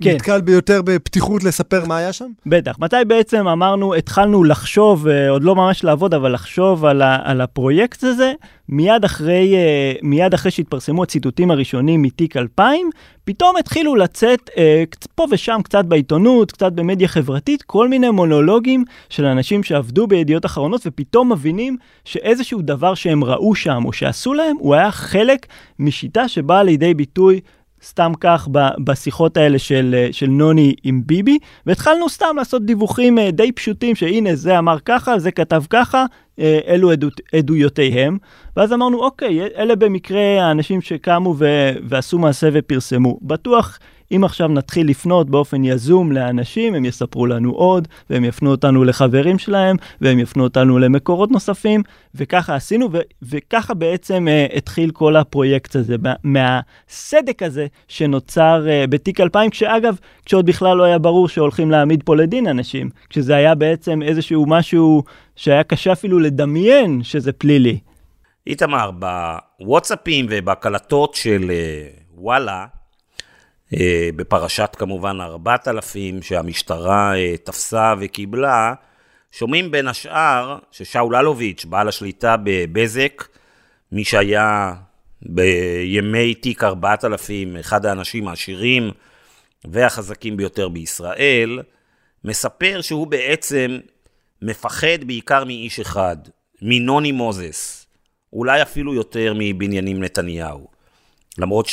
נתקל ביותר בפתיחות לספר מה היה שם? בטח. מתי בעצם אמרנו, התחלנו לחשוב, עוד לא ממש לעבוד, אבל לחשוב על הפרויקט הזה, מיד אחרי שהתפרסמו הציטוטים הראשונים מתיק 2000, פתאום התחילו לצאת פה ושם קצת בעיתונות, קצת במדיה חברתית, כל מיני מונולוגים של אנשים שעבדו בידיעות אחרונות, ופתאום מבינים שאיזשהו דבר שהם ראו שם או שעשו להם, הוא היה חלק משיטה שבאה לידי ביטוי סתם כך בשיחות האלה של נוני עם ביבי, והתחלנו סתם לעשות דיווחים די פשוטים, שהנה זה אמר ככה, זה כתב ככה, אלו עדויותיהם, ואז אמרנו, אוקיי, אלה במקרה האנשים שקמו ועשו מעשה ופרסמו. בטוח, אם עכשיו נתחיל לפנות באופן יזום לאנשים, הם יספרו לנו עוד, והם יפנו אותנו לחברים שלהם, והם יפנו אותנו למקורות נוספים, וככה עשינו, וככה בעצם התחיל כל הפרויקט הזה, מהסדק הזה שנוצר בתיק 2000, כשאגב, כשעוד בכלל לא היה ברור שהולכים להעמיד פה לדין אנשים, כשזה היה בעצם איזשהו משהו שהיה קשה אפילו לדמיין שזה פלילי. איתמר, בוואטסאפים ובקלטות של וואלה, בפרשת כמובן 4000 שהמשטרה תפסה וקיבלה, שומעים בין השאר ששאול אלוביץ', בעל השליטה בבזק, מי שהיה בימי תיק 4000, אחד האנשים העשירים והחזקים ביותר בישראל, מספר שהוא בעצם מפחד בעיקר מאיש אחד, מנוני מוזס, אולי אפילו יותר מבנימין נתניהו. למרות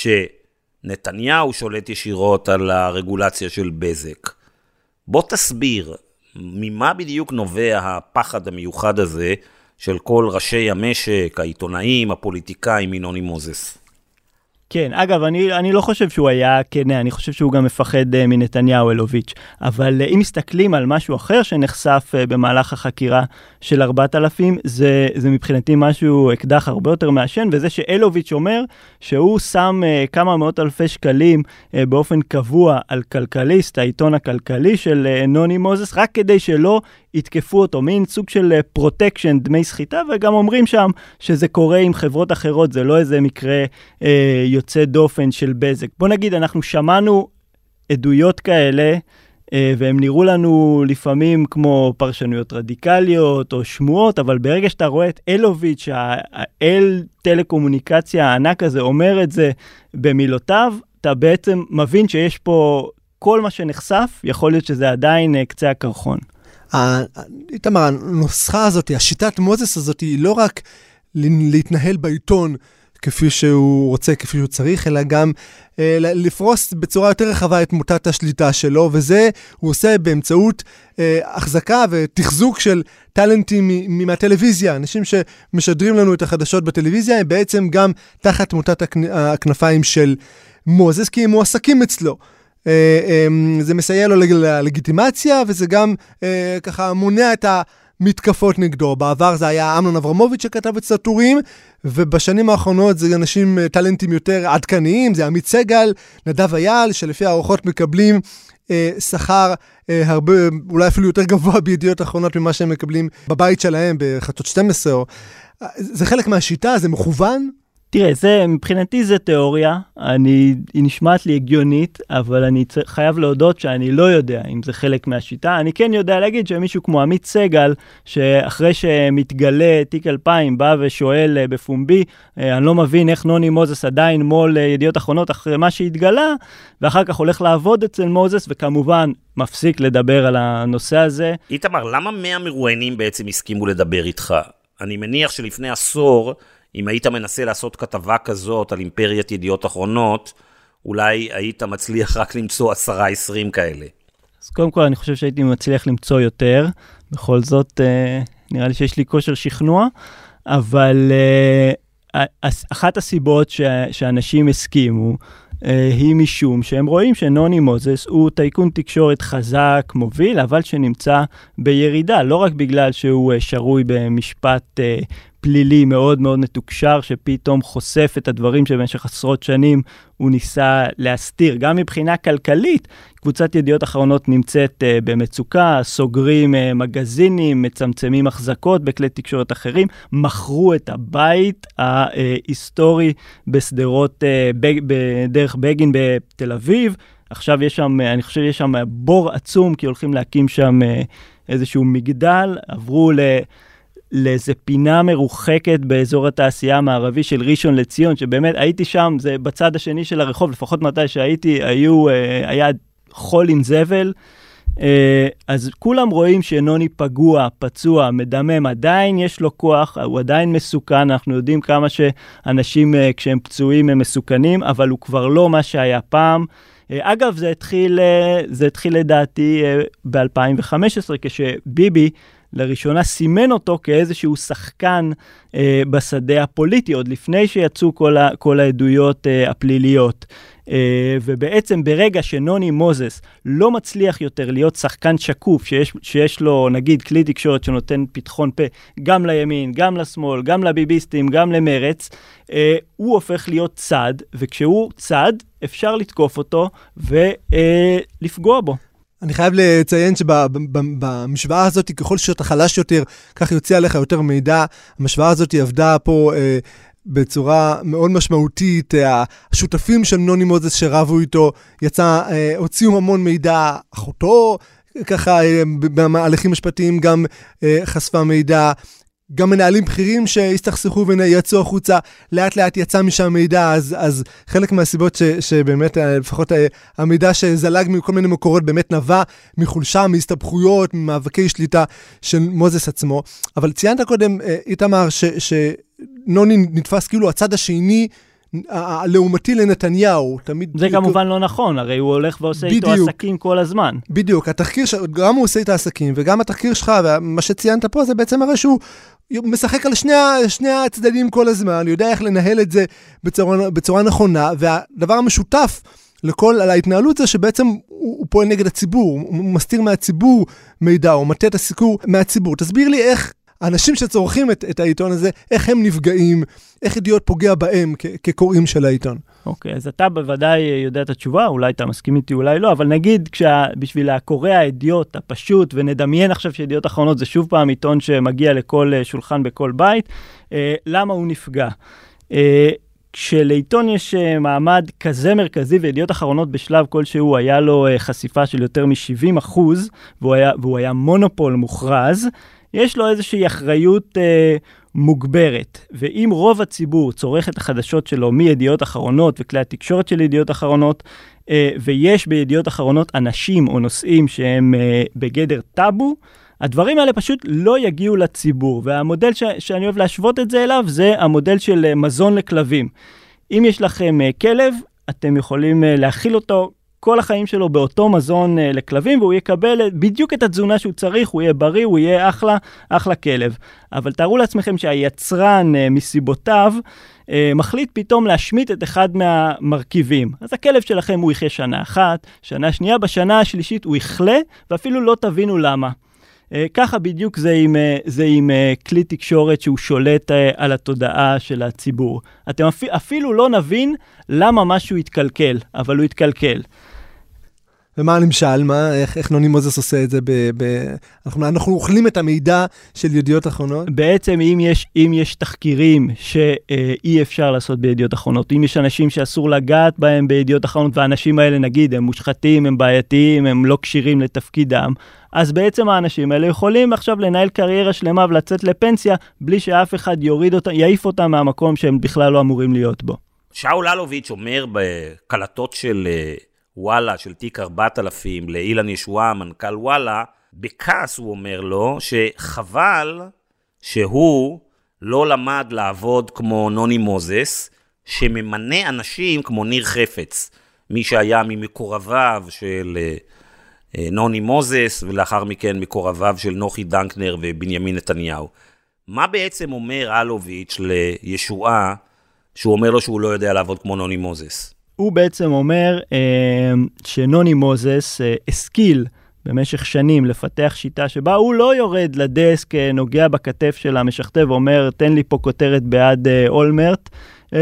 שנתניהו שולט ישירות על הרגולציה של בזק. בוא תסביר, ממה בדיוק נובע הפחד המיוחד הזה של כל ראשי המשק, העיתונאים, הפוליטיקאים, מנוני מוזס? כן, אגב, אני לא חושב שהוא היה כנה, אני חושב שהוא גם מפחד מנתניהו אלוביץ', אבל אם מסתכלים על משהו אחר שנחשף במהלך החקירה של 4000, זה מבחינתי משהו אקדח הרבה יותר מעשן, וזה שאלוביץ' אומר שהוא שם כמה מאות אלפי שקלים באופן קבוע על כלכליסט, העיתון הכלכלי של נוני מוזס, רק כדי שלא יתקפו אותו, מין סוג של פרוטקשן, דמי סחיטה, וגם אומרים שם שזה קורה עם חברות אחרות, זה לא איזה מקרה יוצא דופן של בזק. בוא נגיד, אנחנו שמענו עדויות כאלה, והם נראו לנו לפעמים כמו פרשנויות רדיקליות או שמועות, אבל ברגע שאתה רואה את אלוביץ', האל טלקומוניקציה הענק הזה אומר את זה במילותיו, אתה בעצם מבין שיש פה כל מה שנחשף, יכול להיות שזה עדיין קצה הקרחון. איתמר, הנוסחה הזאת, השיטת מוזס הזאת, היא לא רק להתנהל בעיתון כפי שהוא רוצה, כפי שהוא צריך, אלא גם לפרוס בצורה יותר רחבה את מוטת השליטה שלו, וזה הוא עושה באמצעות החזקה ותחזוק של טלנטים מהטלוויזיה. אנשים שמשדרים לנו את החדשות בטלוויזיה, הם בעצם גם תחת מוטת הכנפיים של מוזס, כי הם מועסקים אצלו. זה מסייע לו ללגיטימציה, וזה גם ככה מונע את המתקפות נגדו. בעבר זה היה אמנון אברמוביץ' שכתב את סטורים, ובשנים האחרונות זה אנשים טלנטים יותר עדכניים, זה עמית סגל, נדב אייל, שלפי הערכות מקבלים שכר הרבה, אולי אפילו יותר גבוה בידיעות אחרונות ממה שהם מקבלים בבית שלהם, בחדשות 12. זה חלק מהשיטה, זה מכוון. תראה, מבחינתי זה תיאוריה, היא נשמעת לי הגיונית, אבל אני חייב להודות שאני לא יודע אם זה חלק מהשיטה. אני כן יודע להגיד שמישהו כמו עמית סגל, שאחרי שמתגלה תיק 2000, בא ושואל בפומבי, אני לא מבין איך נוני מוזס עדיין מול ידיעות אחרונות אחרי מה שהתגלה, ואחר כך הולך לעבוד אצל מוזס, וכמובן מפסיק לדבר על הנושא הזה. איתמר, למה 100 מרואיינים בעצם הסכימו לדבר איתך? אני מניח שלפני עשור, אם היית מנסה לעשות כתבה כזאת על אימפריית ידיעות אחרונות, אולי היית מצליח רק למצוא 10-20 כאלה. אז קודם כל אני חושב שהייתי מצליח למצוא יותר, בכל זאת נראה לי שיש לי כושר שכנוע, אבל אחת הסיבות שאנשים הסכימו, היא משום שהם רואים שנוני מוזס הוא טייקון תקשורת חזק, מוביל, אבל שנמצא בירידה, לא רק בגלל שהוא שרוי במשפט פלילי מאוד מאוד מתוקשר, שפתאום חושף את הדברים שבמשך עשרות שנים הוא ניסה להסתיר. גם מבחינה כלכלית, קבוצת ידיעות אחרונות נמצאת במצוקה, סוגרים מגזינים, מצמצמים החזקות בכלי תקשורת אחרים, מכרו את הבית ההיסטורי בסדרות בדרך בגין בתל אביב, עכשיו יש שם, אני חושב שיש שם בור עצום, כי הולכים להקים שם איזשהו מגדל, עברו לאיזה פינה מרוחקת באזור התעשייה המערבי של ראשון לציון, שבאמת הייתי שם, זה בצד השני של הרחוב, לפחות מתי שהייתי, היה חול עם זבל, אז כולם רואים שנוני פגוע, פצוע, מדמם, עדיין יש לו כוח, הוא עדיין מסוכן, אנחנו יודעים כמה שאנשים כשהם פצועים הם מסוכנים, אבל הוא כבר לא מה שהיה פעם. אגב, זה התחיל לדעתי ב-2015, כשביבי לראשונה סימן אותו כאיזשהו שחקן בשדה הפוליטי, עוד לפני שיצאו כל העדויות הפליליות. ובעצם ברגע שנוני מוזס לא מצליח יותר להיות שחקן שקוף, שיש לו נגיד כלי תקשורת שנותן פתחון פה גם לימין, גם לשמאל, גם לביביסטים, גם למרץ, הוא הופך להיות צד, וכשהוא צד אפשר לתקוף אותו ולפגוע בו. אני חייב לציין שבמשוואה הזאת, ככל שאתה חלש יותר, כך יוצא עליך יותר מידע. המשוואה הזאת עבדה פה בצורה מאוד משמעותית. השותפים של נוני מוזס שרבו איתו, הוציאו המון מידע. אחותו, ככה, בהליכים משפטיים גם חשפה מידע. גם מנהלים בכירים שהסתכסכו ויצאו החוצה, לאט לאט יצא משם מידע, אז חלק מהסיבות שבאמת, לפחות המידע שזלג מכל מיני מקורות, באמת נבע מחולשה, מהסתבכויות, ממאבקי שליטה של מוזס עצמו. אבל ציינת קודם, איתמר, שנוני נתפס כאילו הצד השני, הלאומתי לנתניהו, תמיד... זה כמובן לא נכון, הרי הוא הולך ועושה איתו עסקים כל הזמן. בדיוק, התחקיר, גם הוא עושה את העסקים, וגם התחקיר שלך, ומה שציינת פה, זה בעצם הרי שהוא משחק על שני הצדדים כל הזמן, יודע איך לנהל את זה בצורה נכונה, והדבר המשותף על ההתנהלות זה שבעצם הוא פועל נגד הציבור, הוא מסתיר מהציבור מידע, הוא מטה את הסיקור מהציבור. תסביר לי איך האנשים שצורכים את העיתון הזה, איך הם נפגעים, איך ידיעות פוגע בהם כקוראים של העיתון. אוקיי, אז אתה בוודאי יודע את התשובה, אולי אתה מסכים איתי, אולי לא, אבל נגיד בשביל הקורא הידיעות הפשוט, ונדמיין עכשיו שידיעות אחרונות זה שוב פעם עיתון שמגיע לכל שולחן בכל בית, למה הוא נפגע? כשלעיתון יש מעמד כזה מרכזי, וידיעות אחרונות בשלב כלשהו היה לו חשיפה של יותר מ-70%, והוא היה מונופול מוכרז, יש לו איזושהי אחריות מוגברת, ואם רוב הציבור צורך את החדשות שלו מידיעות אחרונות וכלי התקשורת של ידיעות אחרונות, ויש בידיעות אחרונות אנשים או נושאים שהם בגדר טאבו, הדברים האלה פשוט לא יגיעו לציבור, והמודל שאני אוהב להשוות את זה אליו, זה המודל של מזון לכלבים. אם יש לכם כלב, אתם יכולים להכיל אותו כל החיים שלו באותו מזון לכלבים, והוא יקבל בדיוק את התזונה שהוא צריך, הוא יהיה בריא, הוא יהיה אחלה כלב. אבל תארו לעצמכם שהיצרן מסיבותיו מחליט פתאום להשמיט את אחד מהמרכיבים. אז הכלב שלכם הוא יחיה שנה אחת, שנה שנייה, בשנה השלישית הוא יחלה, ואפילו לא תבינו למה. ככה בדיוק זה עם כלי תקשורת שהוא שולט על התודעה של הציבור. אתם אפילו לא נבין למה משהו יתקלקל, אבל הוא יתקלקל. ומה למשל, איך נוני מוזס עושה את זה? אנחנו אוכלים את המידע של ידיעות אחרונות? בעצם אם יש תחקירים שאי אפשר לעשות בידיעות אחרונות, אם יש אנשים שאסור לגעת בהם בידיעות אחרונות, והאנשים האלה נגיד הם מושחתים, הם בעייתיים, הם לא קשירים לתפקידם, אז בעצם האנשים האלה יכולים עכשיו לנהל קריירה שלמה ולצאת לפנסיה, בלי שאף אחד יעיף אותם מהמקום שהם בכלל לא אמורים להיות בו. שאול אלוביץ' אומר בקלטות של וואלה, של תיק 4000, לאילן ישועה, מנכ"ל וואלה, בכעס הוא אומר לו שחבל שהוא לא למד לעבוד כמו נוני מוזס, שממנה אנשים כמו ניר חפץ, מי שהיה ממקורביו של נוני מוזס, ולאחר מכן מקורביו של נוחי דנקנר ובנימין נתניהו. מה בעצם אומר אלוביץ' לישועה, שהוא אומר לו שהוא לא יודע לעבוד כמו נוני מוזס? הוא בעצם אומר שנוני מוזס השכיל במשך שנים לפתח שיטה שבה הוא לא יורד לדסק, נוגע בכתף של המשכתב ואומר, תן לי פה כותרת בעד אולמרט.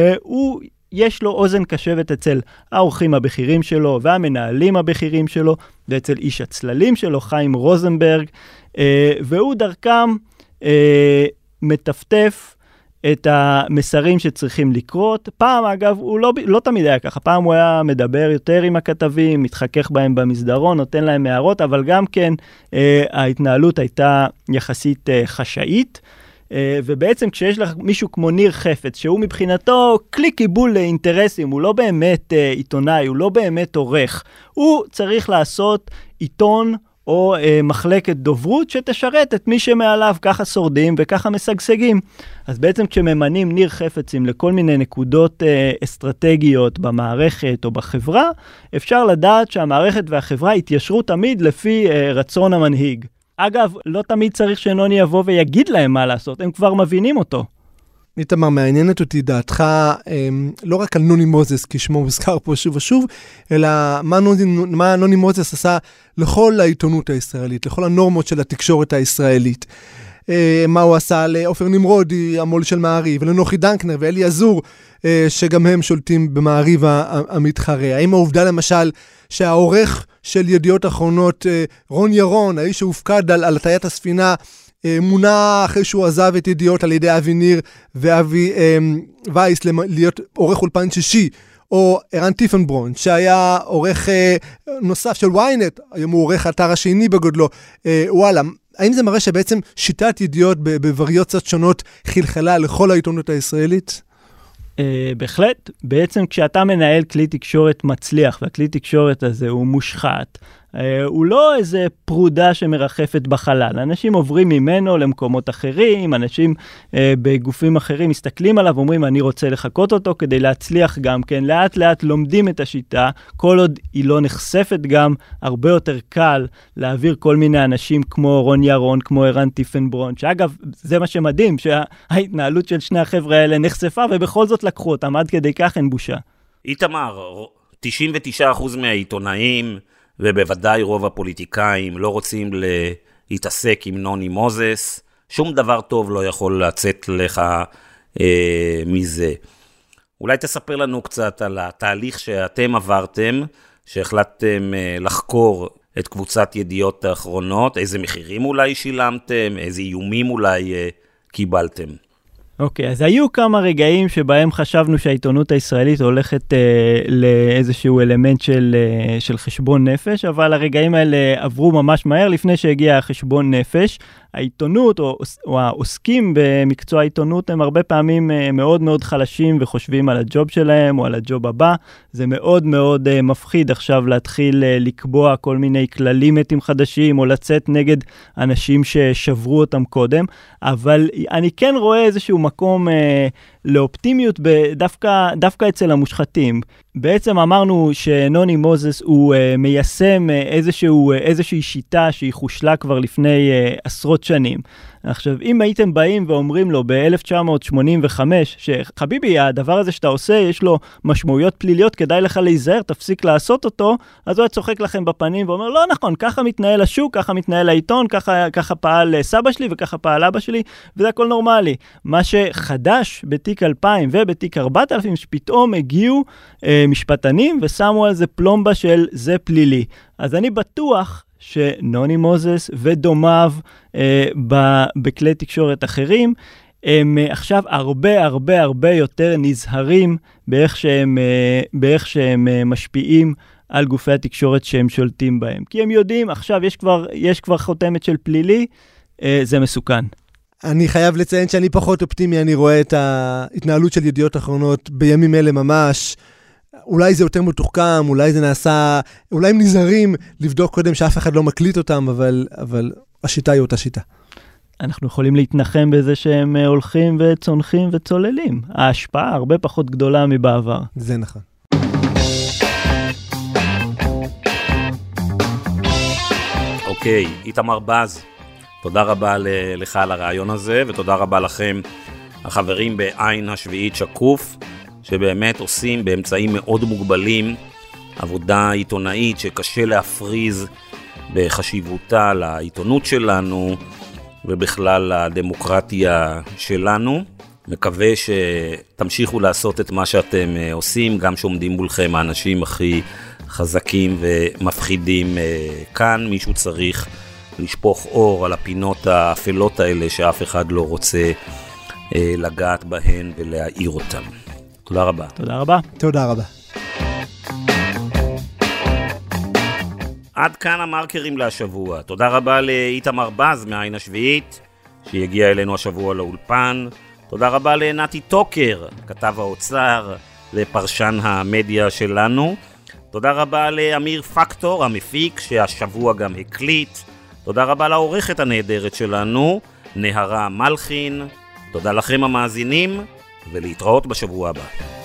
יש לו אוזן קשבת אצל האורחים הבכירים שלו והמנהלים הבכירים שלו, ואצל איש הצללים שלו, חיים רוזנברג, והוא דרכם מטפטף את המסרים שצריכים לקרות. פעם, אגב, הוא לא תמיד היה ככה. פעם הוא היה מדבר יותר עם הכתבים, מתחכך בהם במסדרון, נותן להם הערות, אבל גם כן ההתנהלות הייתה יחסית חשאית. ובעצם כשיש לך מישהו כמו ניר חפץ, שהוא מבחינתו כלי קיבול לאינטרסים, הוא לא באמת עיתונאי, הוא לא באמת עורך, הוא צריך לעשות עיתון או מחלקת דוברות שתשרת את מי שמעליו, ככה שורדים וככה משגשגים. אז בעצם כשממנים ניר חפצים לכל מיני נקודות אסטרטגיות במערכת או בחברה, אפשר לדעת שהמערכת והחברה יתיישרו תמיד לפי רצון המנהיג. אגב, לא תמיד צריך שנוני יבוא ויגיד להם מה לעשות, הם כבר מבינים אותו. איתמר, מעניינת אותי דעתך, לא רק על נוני מוזס, כי שמו מוזכר פה שוב ושוב, אלא מה נוני מוזס עשה לכל העיתונות הישראלית, לכל הנורמות של התקשורת הישראלית. מה הוא עשה לאופר נמרודי, המול של מעריב, ולנוחי דנקנר ואלי עזור, שגם הם שולטים במעריב המתחרה. האם העובדה למשל שהעורך של ידיעות אחרונות, רון ירון, האיש שהופקד על הטיית הספינה, מונה אחרי שהוא עזב את ידיעות על ידי אבי ניר ואבי וייס להיות עורך אולפן שישי, או ערן טיפנברון, שהיה עורך נוסף של וויינט, היום הוא עורך האתר השני בגודלו, וואלה, האם זה מראה שבעצם שיטת ידיעות בווריוציות שונות חלחלה לכל העיתונות הישראלית? בהחלט. בעצם כשאתה מנהל כלי תקשורת מצליח, והכלי תקשורת הזה הוא מושחת, הוא לא איזה פרודה שמרחפת בחלל. אנשים עוברים ממנו למקומות אחרים, אנשים בגופים אחרים מסתכלים עליו ואומרים, אני רוצה לחכות אותו כדי להצליח גם כן. לאט לאט לומדים את השיטה, כל עוד היא לא נחשפת גם, הרבה יותר קל להעביר כל מיני אנשים כמו רון ירון, כמו ערן טיפנברון, שאגב, זה מה שמדהים, שההתנהלות של שני החבר'ה האלה נחשפה, ובכל זאת לקחו אותם, עד כדי כך אין בושה. איתמר, 99% מהעיתונאים, ובוודאי רוב הפוליטיקאים לא רוצים להתעסק עם נוני מוזס, שום דבר טוב לא יכול לצאת לך מזה. אולי תספר לנו קצת על התהליך שאתם עברתם, שהחלטתם לחקור את קבוצת ידיעות האחרונות, איזה מחירים אולי שילמתם, איזה איומים אולי קיבלתם. אוקיי, אז היו כמה רגעים שבהם חשבנו שהעיתונות הישראלית הולכת לאיזשהו אלמנט של חשבון נפש, אבל הרגעים האלה עברו ממש מהר לפני שהגיע החשבון נפש. העיתונות או העוסקים במקצוע העיתונות הם הרבה פעמים מאוד מאוד חלשים וחושבים על הג'וב שלהם או על הג'וב הבא. זה מאוד מאוד מפחיד עכשיו להתחיל לקבוע כל מיני כללים מתים חדשים או לצאת נגד אנשים ששברו אותם קודם, אבל אני כן רואה איזשהו מקום לאופטימיות דווקא אצל המושחתים. בעצם אמרנו שנוני מוזס הוא מיישם איזושהי שיטה שהיא חושלה כבר לפני עשרות שנים. עכשיו, אם הייתם באים ואומרים לו ב-1985, שחביבי, הדבר הזה שאתה עושה, יש לו משמעויות פליליות, כדאי לך להיזהר, תפסיק לעשות אותו, אז הוא היה צוחק לכם בפנים ואומר, לא נכון, ככה מתנהל השוק, ככה מתנהל העיתון, ככה פעל סבא שלי וככה פעל אבא שלי, וזה הכל נורמלי. מה שחדש בתיק 2000 ובתיק 4000, שפתאום הגיעו משפטנים ושמו על זה פלומבה של זה פלילי. אז אני בטוח שנוני מוזס ודומיו בכלי תקשורת אחרים, הם עכשיו הרבה יותר נזהרים באיך שהם משפיעים על גופי התקשורת שהם שולטים בהם. כי הם יודעים, עכשיו יש כבר חותמת של פלילי, זה מסוכן. אני חייב לציין שאני פחות אופטימי, אני רואה את ההתנהלות של ידיעות אחרונות בימים אלה ממש. אולי זה יותר מתוחכם, אולי זה נעשה, אולי הם נזהרים לבדוק קודם שאף אחד לא מקליט אותם, אבל השיטה היא אותה שיטה. אנחנו יכולים להתנחם בזה שהם הולכים וצונחים וצוללים. ההשפעה הרבה פחות גדולה מבעבר. זה נכון. אוקיי, איתמר בז, תודה רבה לך על הרעיון הזה, ותודה רבה לכם, החברים בעין השביעית שקוף, שבאמת עושים באמצעים מאוד מוגבלים עבודה עיתונאית שקשה להפריז בחשיבותה לעיתונות שלנו ובכלל לדמוקרטיה שלנו. מקווה שתמשיכו לעשות את מה שאתם עושים, גם שעומדים מולכם האנשים הכי חזקים ומפחידים כאן. מישהו צריך לשפוך אור על הפינות האפלות האלה שאף אחד לא רוצה לגעת בהן ולהעיר אותן. תודה רבה. תודה רבה. תודה רבה. עד כאן המרקרים להשבוע. תודה רבה לאיתמר בז מהעין השביעית, שהגיע אלינו השבוע לאולפן. תודה רבה לנתי טוקר, כתב האוצר, לפרשן המדיה שלנו. תודה רבה לאמיר פקטור, המפיק, שהשבוע גם הקליט. תודה רבה לעורכת הנהדרת שלנו, נהרה מלחין. תודה לכם המאזינים, ולהתראות בשבוע הבא.